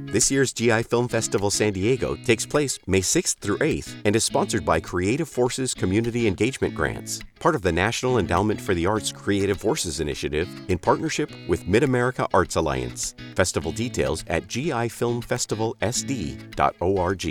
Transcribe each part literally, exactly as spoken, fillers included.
This year's G I Film Festival San Diego takes place May sixth through eighth and is sponsored by Creative Forces Community Engagement Grants, part of the National Endowment for the Arts Creative Forces Initiative in partnership with Mid-America Arts Alliance. Festival details at g i film festival s d dot org.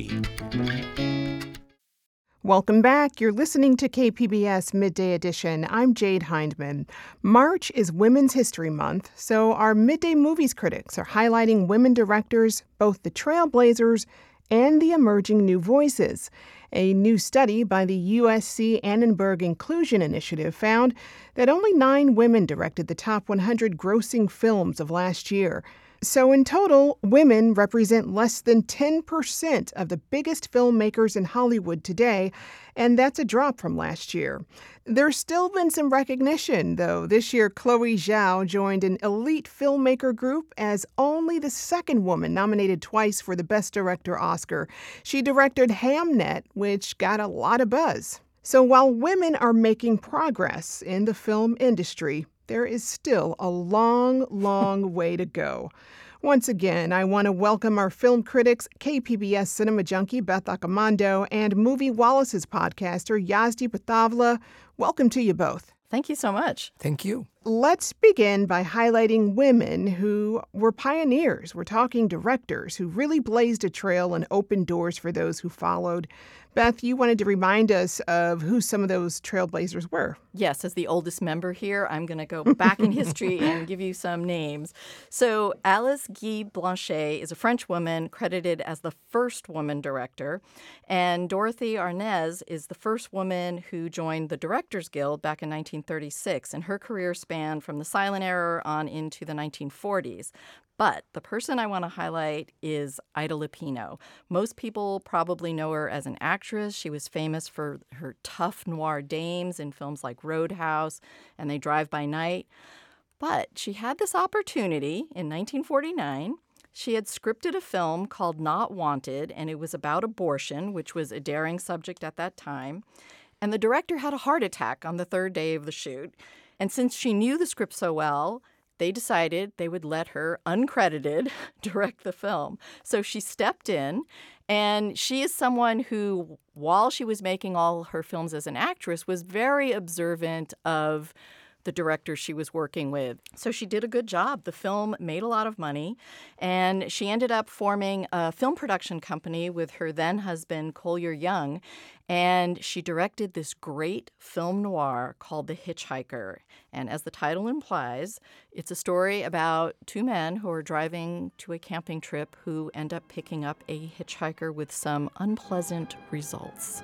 Welcome back. You're listening to K P B S Midday Edition. I'm Jade Hindman. March is Women's History Month, so our Midday Movies critics are highlighting women directors, both the trailblazers and the emerging new voices. A new study by the U S C Annenberg Inclusion Initiative found that only nine women directed the top one hundred grossing films of last year. So in total, women represent less than ten percent of the biggest filmmakers in Hollywood today, and that's a drop from last year. There's still been some recognition, though. This year, Chloe Zhao joined an elite filmmaker group as only the second woman nominated twice for the Best Director Oscar. She directed Hamnet, which got a lot of buzz. So while women are making progress in the film industry, there is still a long, long way to go. Once again, I want to welcome our film critics, K P B S cinema junkie Beth Accomando and Movie Wallace's podcaster Yazdi Pathavla. Welcome to you both. Thank you so much. Thank you. Let's begin by highlighting women who were pioneers. We're talking directors who really blazed a trail and opened doors for those who followed. Beth, you wanted to remind us of who some of those trailblazers were. Yes, as the oldest member here, I'm going to go back in history and give you some names. So Alice Guy Blanchet is a French woman credited as the first woman director, and Dorothy Arnaz is the first woman who joined the Directors Guild back in nineteen thirty-six, and her career spanned from the silent era on into the nineteen forties. But the person I want to highlight is Ida Lupino. Most people probably know her as an actress. She was famous for her tough noir dames in films like Roadhouse and They Drive by Night. But she had this opportunity in nineteen forty-nine. She had scripted a film called Not Wanted, and it was about abortion, which was a daring subject at that time. And the director had a heart attack on the third day of the shoot. And since she knew the script so well, they decided they would let her, uncredited, direct the film. So she stepped in, and she is someone who, while she was making all her films as an actress, was very observant of the director she was working with. So she did a good job. The film made a lot of money, and she ended up forming a film production company with her then husband, Collier Young, and she directed this great film noir called The Hitchhiker. And as the title implies, it's a story about two men who are driving to a camping trip who end up picking up a hitchhiker with some unpleasant results.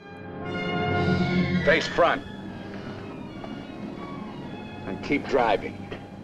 Face front. And keep driving.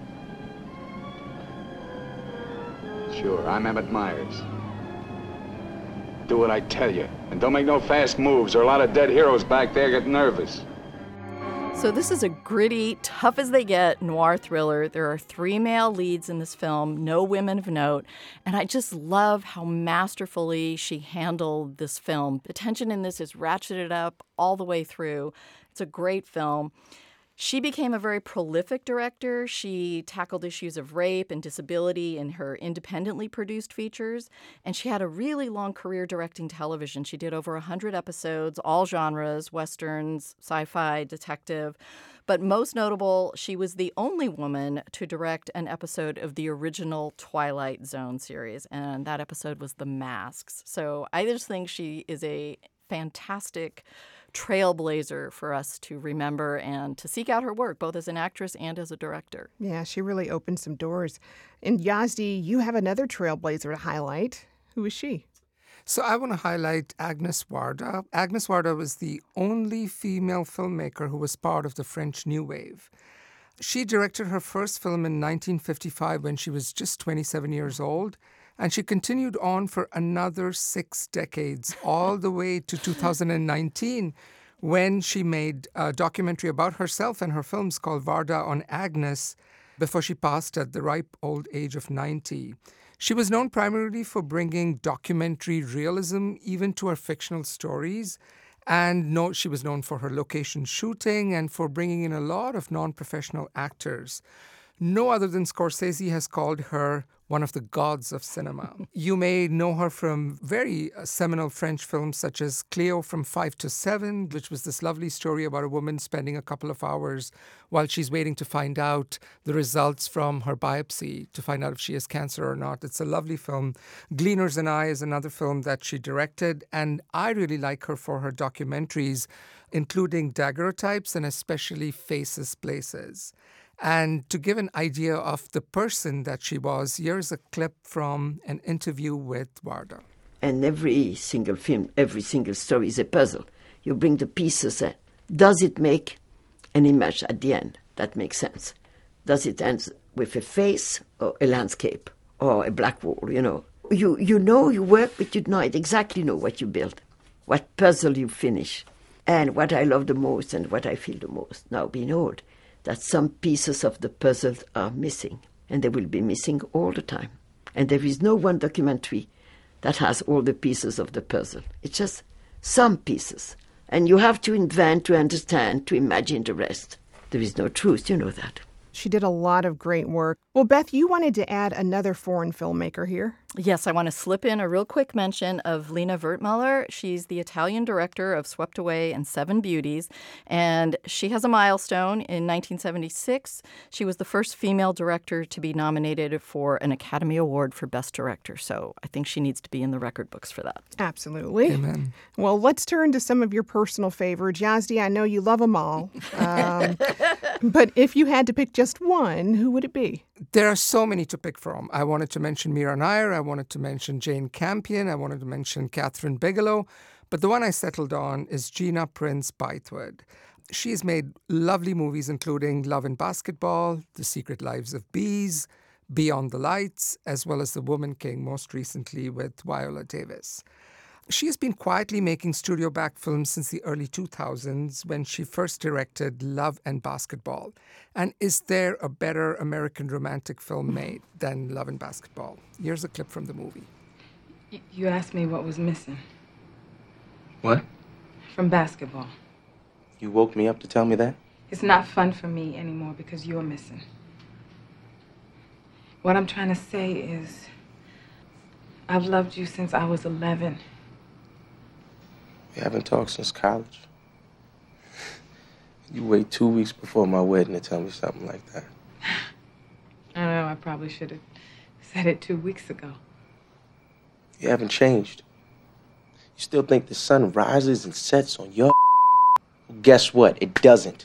Sure, I'm Emmett Myers. Do what I tell you, and don't make no fast moves, or a lot of dead heroes back there get nervous. So this is a gritty, tough-as-they-get noir thriller. There are three male leads in this film, no women of note, and I just love how masterfully she handled this film. The tension in this is ratcheted up all the way through. It's a great film. She became a very prolific director. She tackled issues of rape and disability in her independently produced features, and she had a really long career directing television. She did over one hundred episodes, all genres, westerns, sci-fi, detective. But most notable, she was the only woman to direct an episode of the original Twilight Zone series, and that episode was The Masks. So I just think she is a fantastic trailblazer for us to remember and to seek out her work, both as an actress and as a director. Yeah, she really opened some doors. And Yazdi, you have another trailblazer to highlight. Who is she? So I want to highlight Agnes Varda. Agnes Varda was the only female filmmaker who was part of the French New Wave. She directed her first film in nineteen fifty-five when she was just twenty-seven years old, and she continued on for another six decades, all the way to two thousand nineteen, when she made a documentary about herself and her films called Varda on Agnes before she passed at the ripe old age of ninety. She was known primarily for bringing documentary realism even to her fictional stories, and no, she was known for her location shooting and for bringing in a lot of non-professional actors. No other than Scorsese has called her one of the gods of cinema. You may know her from very uh, seminal French films such as Cleo from five to seven, which was this lovely story about a woman spending a couple of hours while she's waiting to find out the results from her biopsy to find out if she has cancer or not. It's a lovely film. Gleaners and I is another film that she directed, and I really like her for her documentaries, including Daguerreotypes and especially Faces, Places. And to give an idea of the person that she was, here's a clip from an interview with Warda. And every single film, every single story is a puzzle. You bring the pieces. Uh, does it make an image at the end that makes sense? Does it end with a face or a landscape or a black wall, you know? You, you know you work, but you don't exactly know what you build, what puzzle you finish. And what I love the most and what I feel the most, now being old, that some pieces of the puzzle are missing, and they will be missing all the time. And there is no one documentary that has all the pieces of the puzzle. It's just some pieces. And you have to invent, to understand, to imagine the rest. There is no truth, you know that. She did a lot of great work. Well, Beth, you wanted to add another foreign filmmaker here. Yes, I want to slip in a real quick mention of Lina Wertmuller. She's the Italian director of Swept Away and Seven Beauties, and she has a milestone. In nineteen seventy-six, she was the first female director to be nominated for an Academy Award for Best Director, so I think she needs to be in the record books for that. Absolutely. Amen. Well, let's turn to some of your personal favorites. Yazdi, I know you love them all, um, but if you had to pick just one, who would it be? There are so many to pick from. I wanted to mention Mira Nair. I wanted to mention Jane Campion. I wanted to mention Catherine Bigelow. But the one I settled on is Gina Prince Bythewood. She's made lovely movies, including Love and Basketball, The Secret Lives of Bees, Beyond the Lights, as well as The Woman King, most recently with Viola Davis. She has been quietly making studio-backed films since the early two thousands when she first directed Love and Basketball. And is there a better American romantic film made than Love and Basketball? Here's a clip from the movie. Y- you asked me what was missing What? from Basketball. You woke me up to tell me that? It's not fun for me anymore because you're missing. What I'm trying to say is, I've loved you since I was eleven. We haven't talked since college. You wait two weeks before my wedding to tell me something like that. I know, I probably should have said it two weeks ago. You haven't changed. You still think the sun rises and sets on your well, guess what? It doesn't.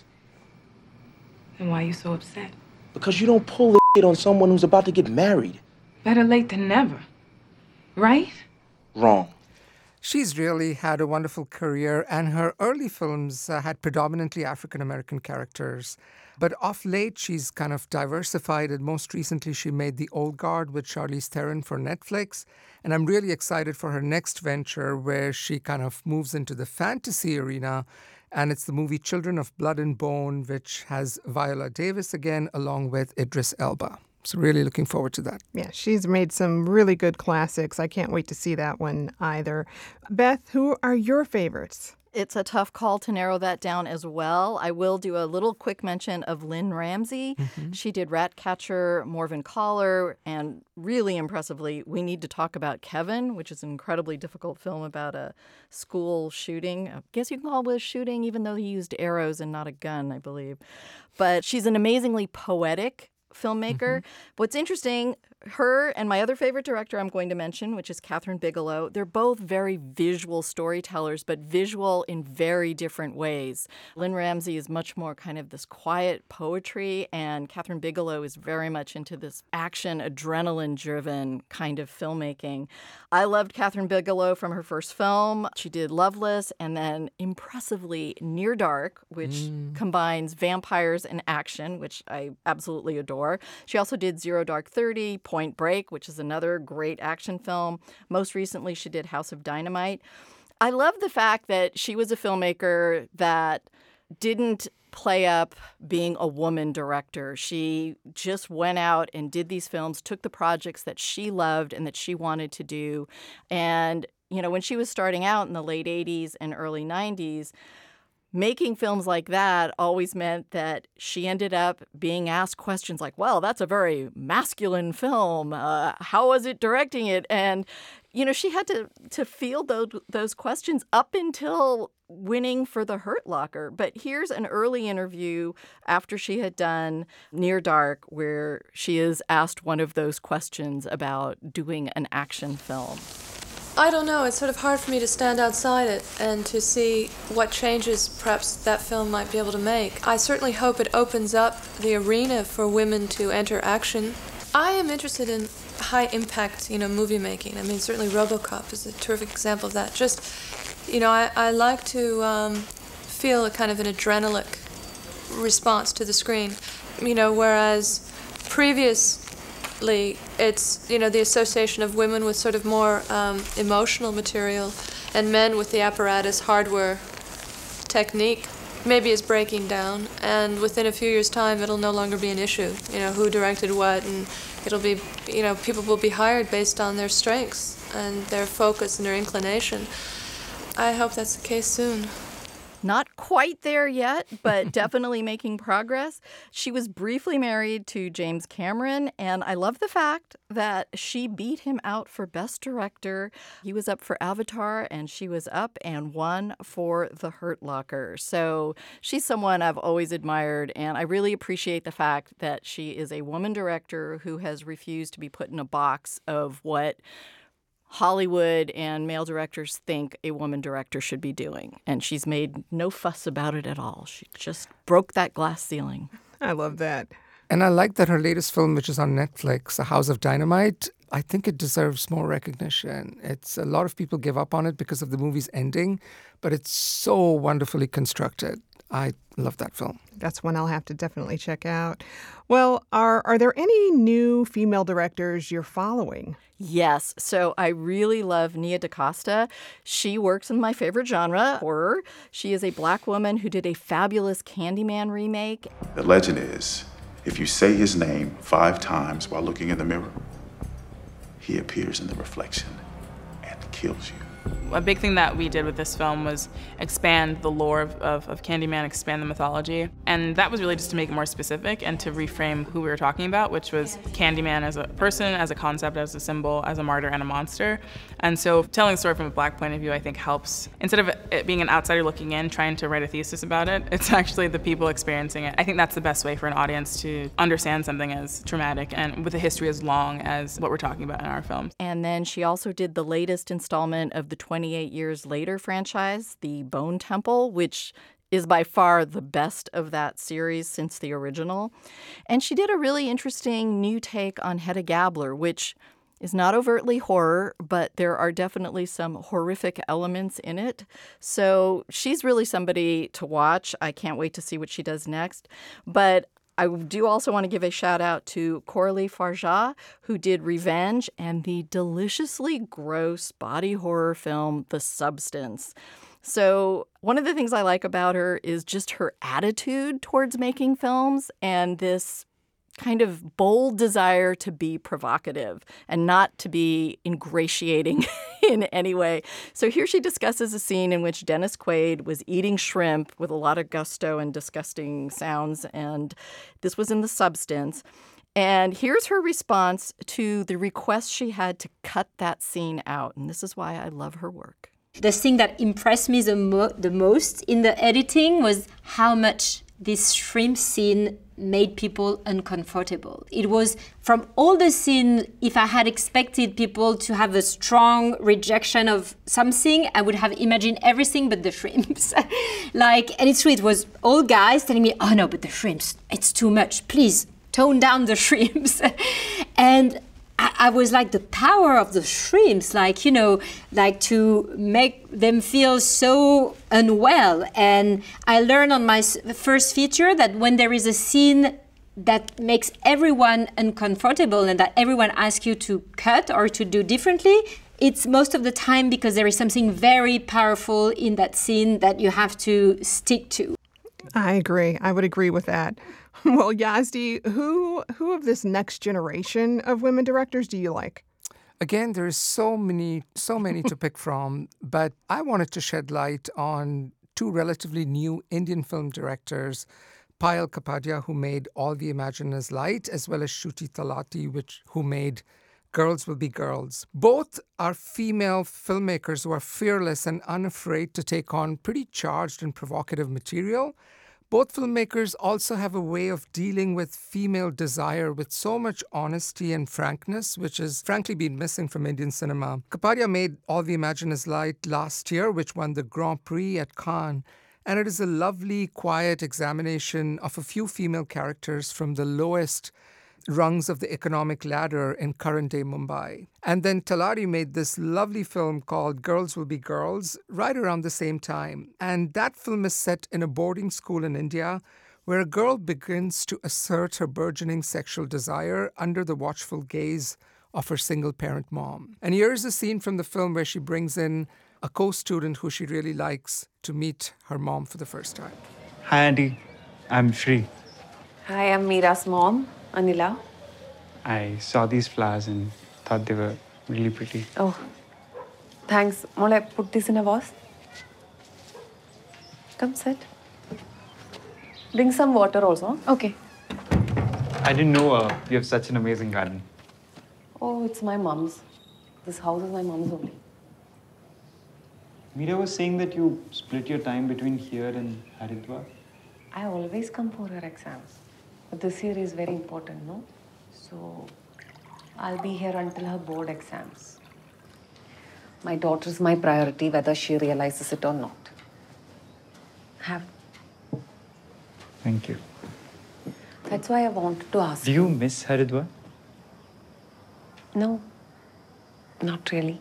Then why are you so upset? Because you don't pull this on someone who's about to get married. Better late than never. Right? Wrong. She's really had a wonderful career, and her early films uh, had predominantly African-American characters. But of late, she's kind of diversified, and most recently she made The Old Guard with Charlize Theron for Netflix. And I'm really excited for her next venture, where she kind of moves into the fantasy arena, and it's the movie Children of Blood and Bone, which has Viola Davis again, along with Idris Elba. So really looking forward to that. Yeah, she's made some really good classics. I can't wait to see that one either. Beth, who are your favorites? It's a tough call to narrow that down as well. I will do a little quick mention of Lynn Ramsey. Mm-hmm. She did Ratcatcher, Morven Caller, and really impressively, We Need to Talk About Kevin, which is an incredibly difficult film about a school shooting. I guess you can call it a shooting, even though he used arrows and not a gun, I believe. But she's an amazingly poetic filmmaker. Mm-hmm. What's interesting, her and my other favorite director I'm going to mention, which is Catherine Bigelow, they're both very visual storytellers, but visual in very different ways. Lynn Ramsey is much more kind of this quiet poetry, and Catherine Bigelow is very much into this action, adrenaline-driven kind of filmmaking. I loved Catherine Bigelow from her first film. She did Loveless, and then impressively Near Dark, which mm. combines vampires and action, which I absolutely adore. She also did Zero Dark Thirty, Point Break, which is another great action film. Most recently, she did House of Dynamite. I love the fact that she was a filmmaker that didn't play up being a woman director. She just went out and did these films, took the projects that she loved and that she wanted to do. And, you know, when she was starting out in the late eighties and early nineties, making films like that always meant that she ended up being asked questions like, well, that's a very masculine film. Uh, how was it directing it? And, you know, she had to, to field those, those questions up until winning for The Hurt Locker. But here's an early interview after she had done Near Dark where she is asked one of those questions about doing an action film. I don't know. It's sort of hard for me to stand outside it and to see what changes perhaps that film might be able to make. I certainly hope it opens up the arena for women to enter action. I am interested in high-impact, you know, movie making. I mean, certainly RoboCop is a terrific example of that. Just, you know, I, I like to um, feel a kind of an adrenalic response to the screen. You know, whereas previous it's, you know, the association of women with sort of more um, emotional material and men with the apparatus, hardware, technique, maybe is breaking down. And within a few years' time, it'll no longer be an issue, you know, who directed what. And it'll be, you know, people will be hired based on their strengths and their focus and their inclination. I hope that's the case soon. Not quite there yet, but definitely making progress. She was briefly married to James Cameron, and I love the fact that she beat him out for Best Director. He was up for Avatar, and she was up and won for The Hurt Locker. So she's someone I've always admired, and I really appreciate the fact that she is a woman director who has refused to be put in a box of what Hollywood and male directors think a woman director should be doing. And she's made no fuss about it at all. She just broke that glass ceiling. I love that. And I like that her latest film, which is on Netflix, A House of Dynamite, I think it deserves more recognition. It's a lot of people give up on it because of the movie's ending, but it's so wonderfully constructed. I love that film. That's one I'll have to definitely check out. Well, are are there any new female directors you're following? Yes. So I really love Nia DaCosta. She works in my favorite genre, horror. She is a Black woman who did a fabulous Candyman remake. The legend is, if you say his name five times while looking in the mirror, he appears in the reflection and kills you. A big thing that we did with this film was expand the lore of, of, of Candyman, expand the mythology. And that was really just to make it more specific and to reframe who we were talking about, which was Candyman as a person, as a concept, as a symbol, as a martyr, and a monster. And so telling the story from a Black point of view, I think, helps. Instead of it being an outsider looking in, trying to write a thesis about it, it's actually the people experiencing it. I think that's the best way for an audience to understand something as traumatic and with a history as long as what we're talking about in our film. And then she also did the latest installment of the twenty-eight Years Later franchise, The Bone Temple, which is by far the best of that series since the original. And she did a really interesting new take on Hedda Gabler, which is not overtly horror, but there are definitely some horrific elements in it. So she's really somebody to watch. I can't wait to see what she does next. But I do also want to give a shout out to Coralie Farjat, who did Revenge and the deliciously gross body horror film, The Substance. So one of the things I like about her is just her attitude towards making films and this kind of bold desire to be provocative and not to be ingratiating in any way. So here she discusses a scene in which Dennis Quaid was eating shrimp with a lot of gusto and disgusting sounds, and this was in The Substance. And here's her response to the request she had to cut that scene out, and this is why I love her work. The thing that impressed me the, mo- the most in the editing was how much this shrimp scene made people uncomfortable. It was from all the scene, if I had expected people to have a strong rejection of something, I would have imagined everything but the shrimps. Like, and it's true, it was all guys telling me, oh no, but the shrimps, it's too much. Please tone down the shrimps. And I, I was like, the power of the shrimps, like, you know, like to make them feel so unwell. And I learned on my first feature that when there is a scene that makes everyone uncomfortable and that everyone asks you to cut or to do differently, it's most of the time because there is something very powerful in that scene that you have to stick to. I agree. I would agree with that. Well, Yazdi, who who of this next generation of women directors do you like? Again, there's so many, so many to pick from, but I wanted to shed light on two relatively new Indian film directors, Payal Kapadia, who made All We Imagine Is Light, as well as Shruti Talati, which who made Girls Will Be Girls. Both are female filmmakers who are fearless and unafraid to take on pretty charged and provocative material. Both filmmakers also have a way of dealing with female desire with so much honesty and frankness, which has frankly been missing from Indian cinema. Kapadia made All We Imagine Is Light last year, which won the Grand Prix at Cannes. And it is a lovely, quiet examination of a few female characters from the lowest rungs of the economic ladder in current-day Mumbai. And then Talati made this lovely film called Girls Will Be Girls right around the same time. And that film is set in a boarding school in India where a girl begins to assert her burgeoning sexual desire under the watchful gaze of her single-parent mom. And here's a scene from the film where she brings in a co-student who she really likes to meet her mom for the first time. Hi, Auntie. I'm Shri. Hi, I'm Meera's mom, Anila. I saw these flowers and thought they were really pretty. Oh, thanks. Mole, put this in a vase. Come, sit. Bring some water also. Okay. I didn't know uh, you have such an amazing garden. Oh, it's my mom's. This house is my mom's only. Meera was saying that you split your time between here and Haridwar. I always come for her exams. But this year is very important, no? So, I'll be here until her board exams. My daughter's my priority, whether she realizes it or not. Have. Thank you. That's why I wanted to ask Do you miss Haridwar? No, not really.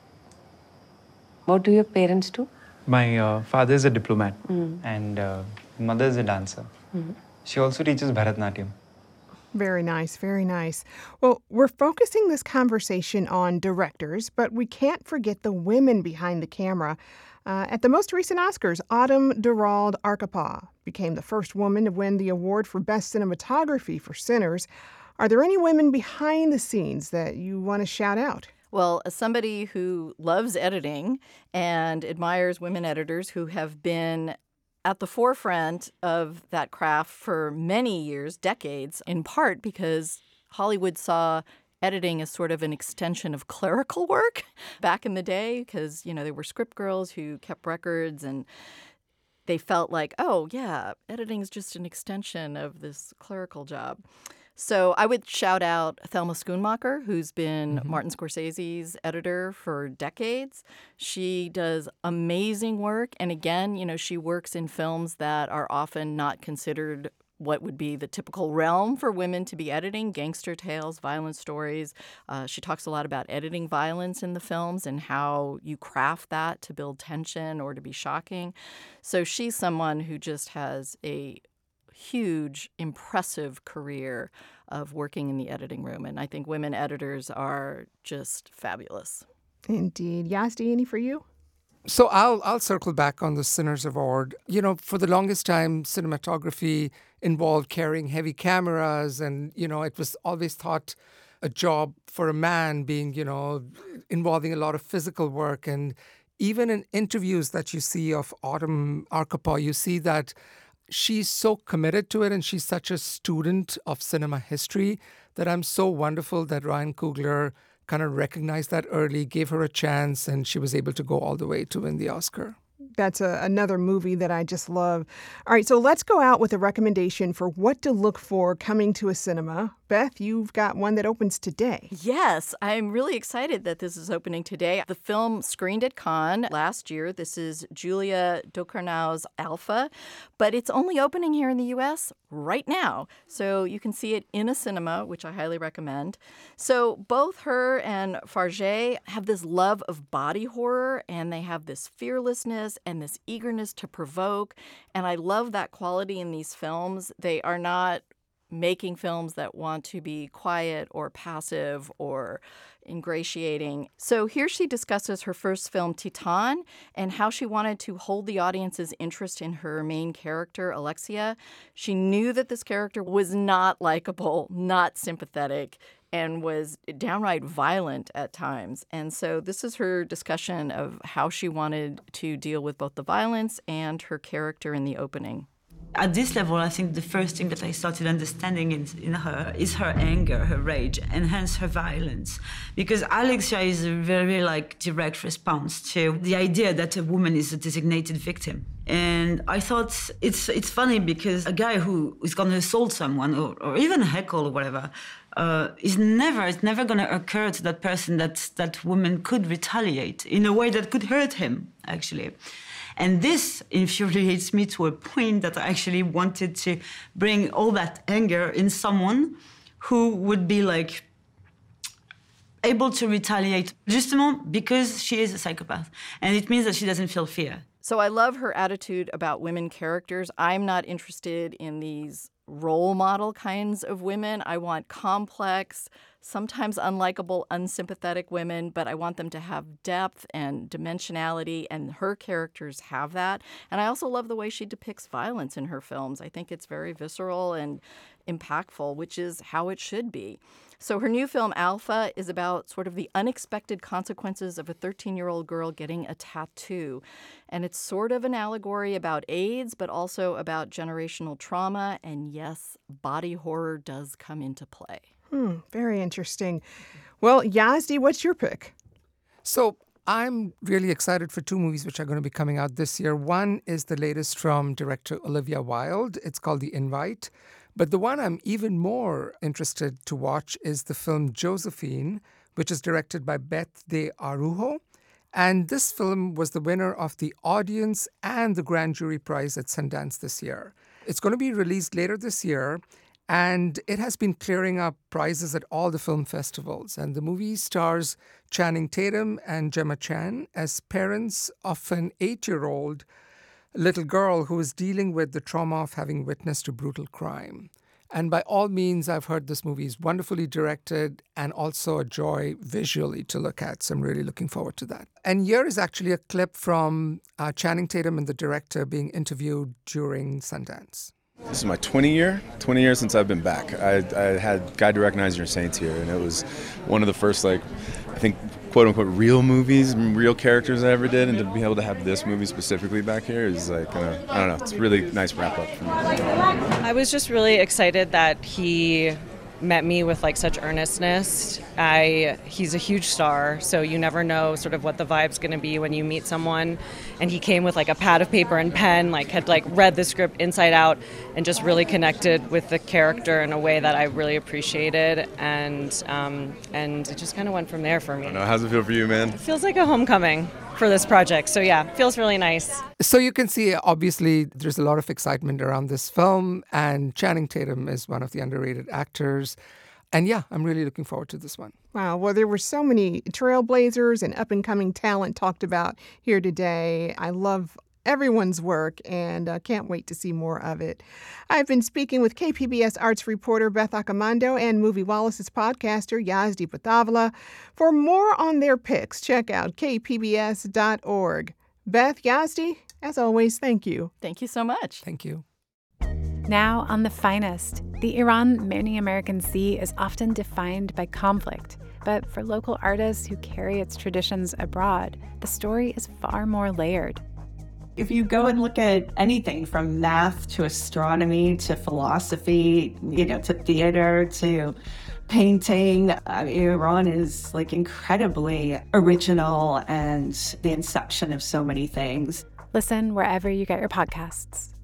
What do your parents do? My uh, father is a diplomat Mm. and uh, mother is a dancer. Mhm. She also teaches Bharatnatyam. Very nice, very nice. Well, we're focusing this conversation on directors, but we can't forget the women behind the camera. Uh, at the most recent Oscars, Autumn Durald Arkapaw became the first woman to win the award for Best Cinematography for Sinners. Are there any women behind the scenes that you want to shout out? Well, as somebody who loves editing and admires women editors who have been at the forefront of that craft for many years, decades, in part because Hollywood saw editing as sort of an extension of clerical work back in the day because, you know, there were script girls who kept records and they felt like, oh, yeah, editing is just an extension of this clerical job. So I would shout out Thelma Schoonmaker, who's been mm-hmm. Martin Scorsese's editor for decades. She does amazing work. And again, you know, she works in films that are often not considered what would be the typical realm for women to be editing, gangster tales, violent stories. Uh, she talks a lot about editing violence in the films and how you craft that to build tension or to be shocking. So she's someone who just has a huge, impressive career of working in the editing room. And I think women editors are just fabulous. Indeed. Yazdi, any for you? So I'll I'll circle back on the Sinners Award. You know, for the longest time, cinematography involved carrying heavy cameras, and, you know, it was always thought a job for a man, being, you know, involving a lot of physical work. And even in interviews that you see of Autumn Arkapaw, you see that she's so committed to it and she's such a student of cinema history that I'm so wonderful that Ryan Coogler kind of recognized that early, gave her a chance, and she was able to go all the way to win the Oscar. That's a, another movie that I just love. All right, so let's go out with a recommendation for what to look for coming to a cinema. Beth, you've got one that opens today. Yes, I'm really excited that this is opening today. The film screened at Cannes last year. This is Julia Ducournau's Alpha, but it's only opening here in the U S right now. So you can see it in a cinema, which I highly recommend. So both her and Fargeat have this love of body horror, and they have this fearlessness and this eagerness to provoke. And I love that quality in these films. They are not making films that want to be quiet or passive or ingratiating. So here she discusses her first film, Titan, and how she wanted to hold the audience's interest in her main character, Alexia. She knew that this character was not likable, not sympathetic, and was downright violent at times. And so this is her discussion of how she wanted to deal with both the violence and her character in the opening. At this level, I think the first thing that I started understanding in, in her is her anger, her rage, and hence her violence. Because Alexia is a very, like, direct response to the idea that a woman is a designated victim. And I thought it's it's funny because a guy who is going to assault someone or, or even heckle or whatever uh, is never, it's never going to occur to that person that that woman could retaliate in a way that could hurt him, actually. And this infuriates me to a point that I actually wanted to bring all that anger in someone who would be like able to retaliate justement because she is a psychopath. And it means that she doesn't feel fear. So I love her attitude about women characters. I'm not interested in these role model kinds of women. I want complex, sometimes unlikable, unsympathetic women, but I want them to have depth and dimensionality, and her characters have that. And I also love the way she depicts violence in her films. I think it's very visceral and impactful, which is how it should be. So her new film, Alpha, is about sort of the unexpected consequences of a thirteen-year-old girl getting a tattoo. And it's sort of an allegory about AIDS, but also about generational trauma. And yes, body horror does come into play. Hmm, very interesting. Well, Yazdi, what's your pick? So I'm really excited for two movies which are going to be coming out this year. One is the latest from director Olivia Wilde. It's called The Invite. But the one I'm even more interested to watch is the film Josephine, which is directed by Beth de Arujo. And this film was the winner of the Audience and the Grand Jury Prize at Sundance this year. It's going to be released later this year, and it has been clearing up prizes at all the film festivals. And the movie stars Channing Tatum and Gemma Chan as parents of an eight-year-old little girl who is dealing with the trauma of having witnessed a brutal crime. And by all means, I've heard this movie is wonderfully directed and also a joy visually to look at. So I'm really looking forward to that. And here is actually a clip from uh, Channing Tatum and the director being interviewed during Sundance. This is my twentieth year, twenty years since I've been back. I, I had Guide to Recognize Your Saints here, and it was one of the first, like, I think, quote-unquote, real movies, real characters I ever did, and to be able to have this movie specifically back here is, like, uh, I don't know, it's a really nice wrap-up for me. I was just really excited that he met me with, like, such earnestness. I he's a huge star, so you never know sort of what the vibe's going to be when you meet someone. And he came with, like, a pad of paper and pen, like, had, like, read the script inside out and just really connected with the character in a way that I really appreciated. And um, and it just kind of went from there for me. I don't know, how's it feel for you, man? It feels like a homecoming for this project. So yeah, it feels really nice. So you can see, obviously, there's a lot of excitement around this film, and Channing Tatum is one of the underrated actors. And yeah, I'm really looking forward to this one. Wow. Well, there were so many trailblazers and up-and-coming talent talked about here today. I love everyone's work and uh, can't wait to see more of it. I've been speaking with K P B S arts reporter Beth Accomando and Movie Wallace's podcaster Yazdi Butavala. For more on their picks, check out k p b s dot org. Beth, Yazdi, as always, thank you. Thank you so much. Thank you. Now on The Finest. The Iran Many American Sea is often defined by conflict, but for local artists who carry its traditions abroad, the story is far more layered. If you go and look at anything from math to astronomy to philosophy, you know, to theater to painting, I mean, Iran is like incredibly original and the inception of so many things. Listen wherever you get your podcasts.